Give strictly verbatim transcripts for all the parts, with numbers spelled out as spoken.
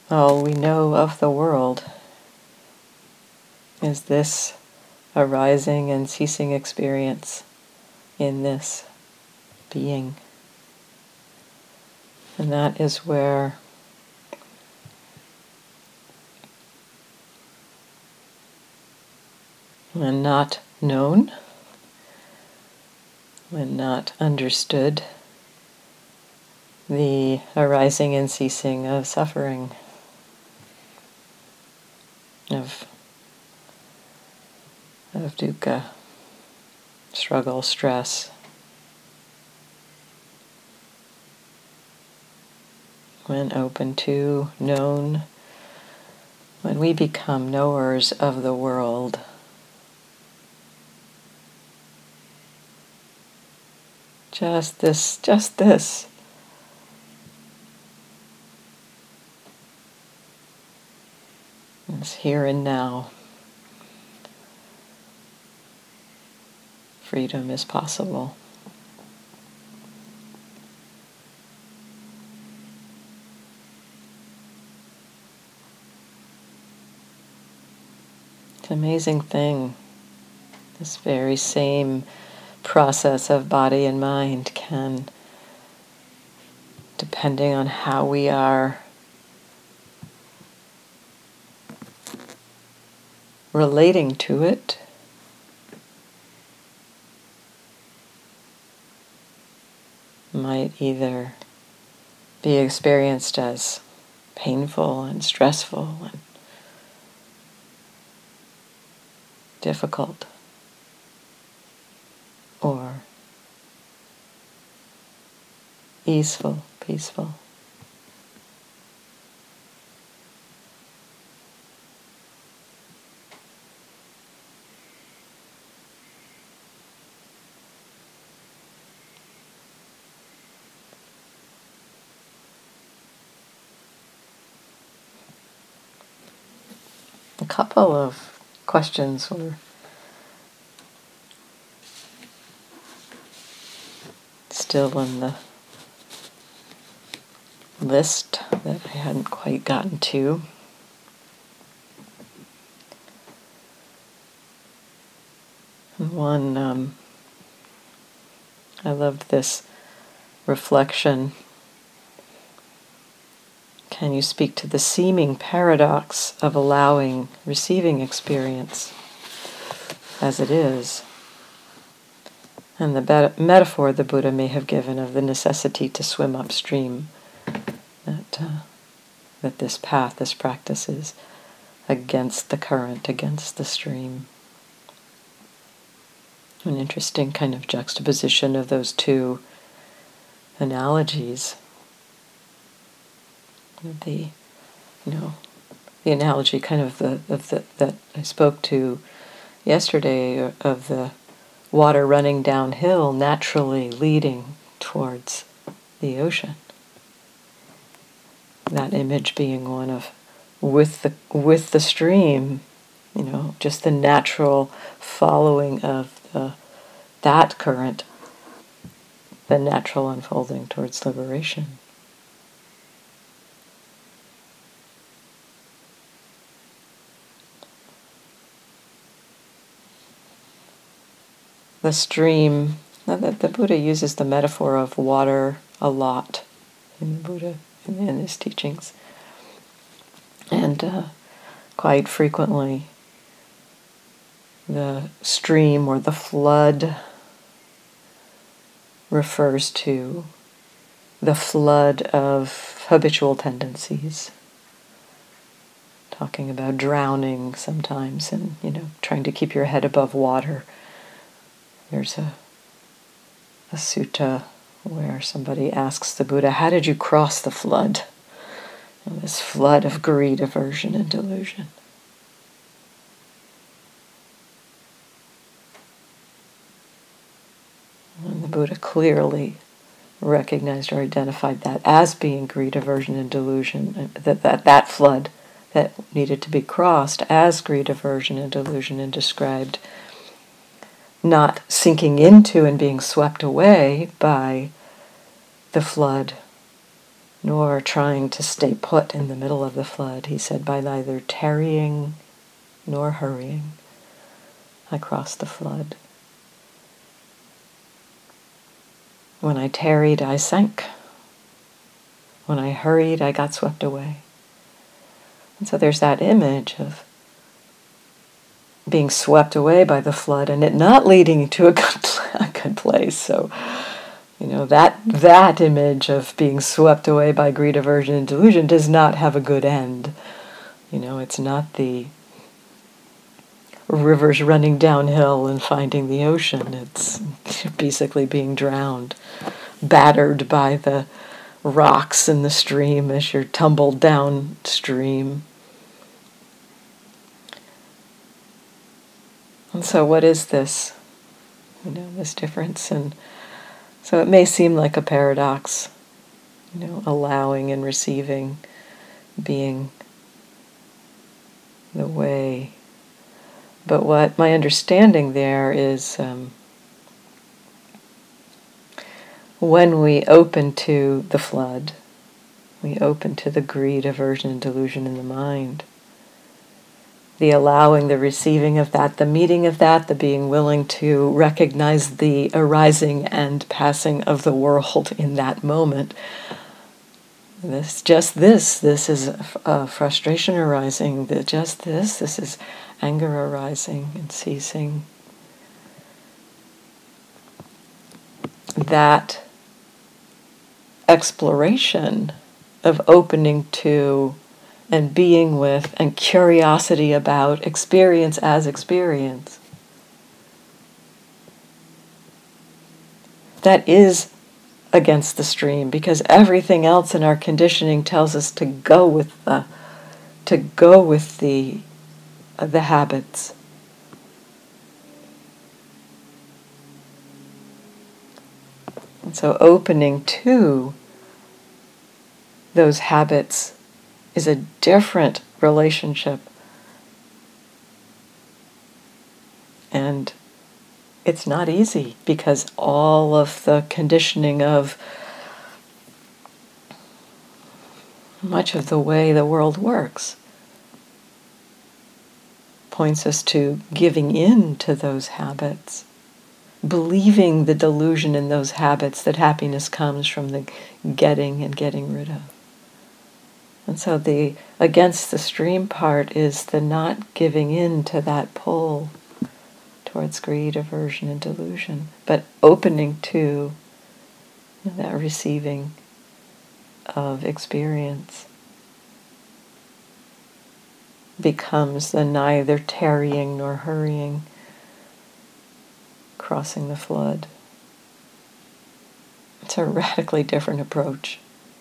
all we know of the world is this arising and ceasing experience in this being. And that is where when not known, when not understood, the arising and ceasing of suffering, of, of dukkha, struggle, stress, when open to, known, when we become knowers of the world, just this, just this. It's here and now. Freedom is possible. It's an amazing thing. This very same process of body and mind can, depending on how we are relating to it, might either be experienced as painful and stressful and difficult, or easeful, peaceful. A couple of questions were still in the list that I hadn't quite gotten to. And one, um, I loved this reflection. Can you speak to the seeming paradox of allowing receiving experience as it is? And the be- metaphor the Buddha may have given of the necessity to swim upstream, that uh, that this path, this practice is against the current, against the stream. An interesting kind of juxtaposition of those two analogies. The, you know, the analogy kind of the of the that I spoke to yesterday of the water running downhill naturally leading towards the ocean. That image being one of with the with the stream, you know, just the natural following of the that current, the natural unfolding towards liberation. The stream, the, the Buddha uses the metaphor of water a lot in the Buddha, in, in his teachings. And uh, quite frequently, the stream or the flood refers to the flood of habitual tendencies. Talking about drowning sometimes and, you know, trying to keep your head above water. There's a, a sutta where somebody asks the Buddha, how did you cross the flood? And this flood of greed, aversion, and delusion. And the Buddha clearly recognized or identified that as being greed, aversion, and delusion, that that, that flood that needed to be crossed as greed, aversion, and delusion, and described not sinking into and being swept away by the flood, nor trying to stay put in the middle of the flood. He said, by neither tarrying nor hurrying, I crossed the flood. When I tarried, I sank. When I hurried, I got swept away. And so there's that image of being swept away by the flood and it not leading to a good, a good place. So, you know, that that image of being swept away by greed, aversion, and delusion does not have a good end. You know, it's not the rivers running downhill and finding the ocean. It's basically being drowned, battered by the rocks in the stream as you're tumbled downstream. And so what is this? You know, this difference. And so it may seem like a paradox, you know, allowing and receiving being the way. But what my understanding there is, um, when we open to the flood, we open to the greed, aversion, and delusion in the mind. The allowing, the receiving of that, the meeting of that, the being willing to recognize the arising and passing of the world in that moment. This, just this, this is uh, frustration arising, the, just this, this is anger arising and ceasing. That exploration of opening to and being with and curiosity about experience as experience, that is against the stream, because everything else in our conditioning tells us to go with the to go with the uh, the habits. And so opening to those habits is a different relationship. And it's not easy, because all of the conditioning of much of the way the world works points us to giving in to those habits, believing the delusion in those habits that happiness comes from the getting and getting rid of. And so the against the stream part is the not giving in to that pull towards greed, aversion, and delusion, but opening to, you know, that receiving of experience becomes the neither tarrying nor hurrying, crossing the flood. It's a radically different approach.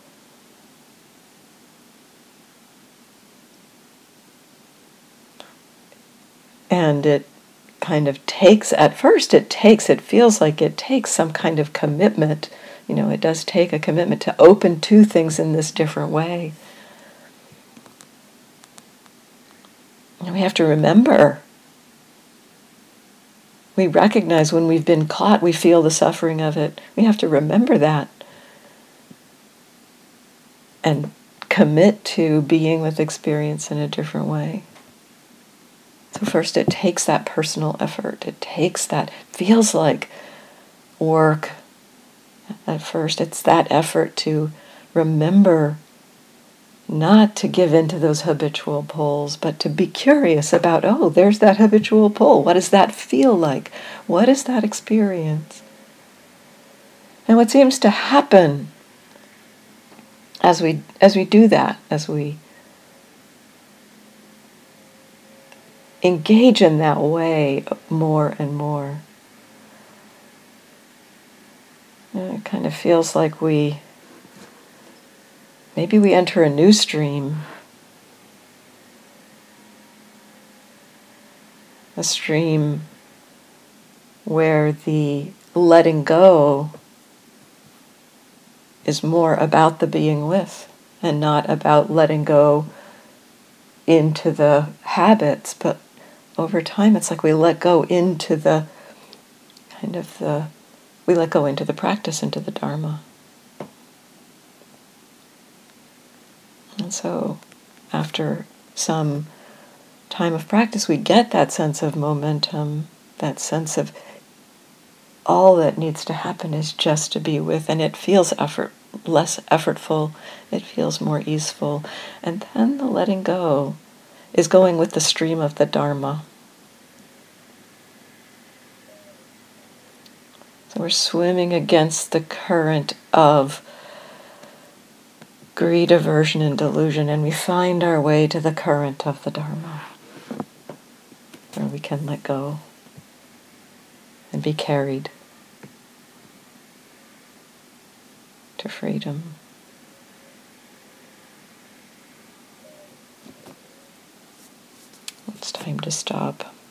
And it kind of takes, at first it takes, it feels like it takes some kind of commitment. You know, it does take a commitment to open to things in this different way. And we have to remember. We recognize when we've been caught, we feel the suffering of it. We have to remember that. And commit to being with experience in a different way. So first it takes that personal effort. It takes that, feels like work. At first it's that effort to remember not to give in to those habitual pulls, but to be curious about, oh, there's that habitual pull. What does that feel like? What is that experience? And what seems to happen as we as we do that, as we engage in that way more and more, it kind of feels like we maybe we enter a new stream, a stream where the letting go is more about the being with and not about letting go into the habits, but over time it's like we let go into the kind of the, we let go into the practice, into the Dharma. And so after some time of practice, we get that sense of momentum, that sense of all that needs to happen is just to be with, and it feels effort less effortful, it feels more easeful. And then the letting go is going with the stream of the Dharma. So we're swimming against the current of greed, aversion, and delusion, and we find our way to the current of the Dharma, where we can let go and be carried to freedom. It's time to stop.